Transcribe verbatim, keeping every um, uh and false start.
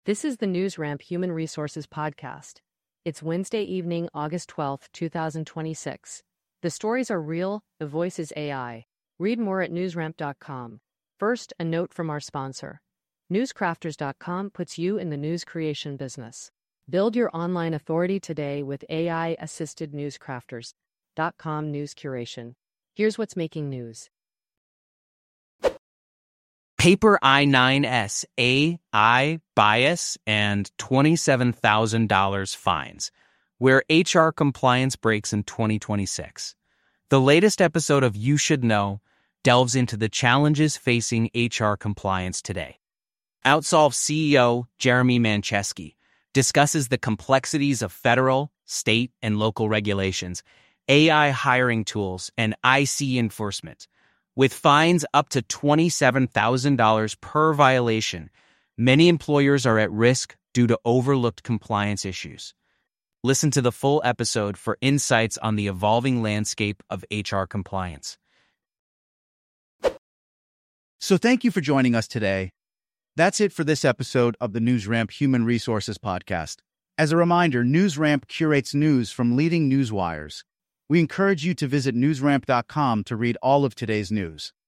This is the NewsRamp Human Resources Podcast. It's Wednesday evening, August twelfth, two thousand twenty-six. The stories are real, the voice is A I. Read more at newsramp dot com. First, a note from our sponsor. newscrafters dot com puts you in the news creation business. Build your online authority today with A I-assisted newscrafters dot com news curation. Here's what's making news. Paper I nine S A I bias and twenty-seven thousand dollars fines, where H R compliance breaks in twenty twenty-six. The latest episode of You Should Know delves into the challenges facing H R compliance today. Outsolve C E O Jeremy Manchesky discusses the complexities of federal, state, and local regulations, A I hiring tools, and I C enforcement. With fines up to twenty-seven thousand dollars per violation, many employers are at risk due to overlooked compliance issues. Listen to the full episode for insights on the evolving landscape of H R compliance. So thank you for joining us today. That's it for this episode of the NewsRamp Human Resources Podcast. As a reminder, NewsRamp curates news from leading news wires. We encourage you to visit newsramp dot com to read all of today's news.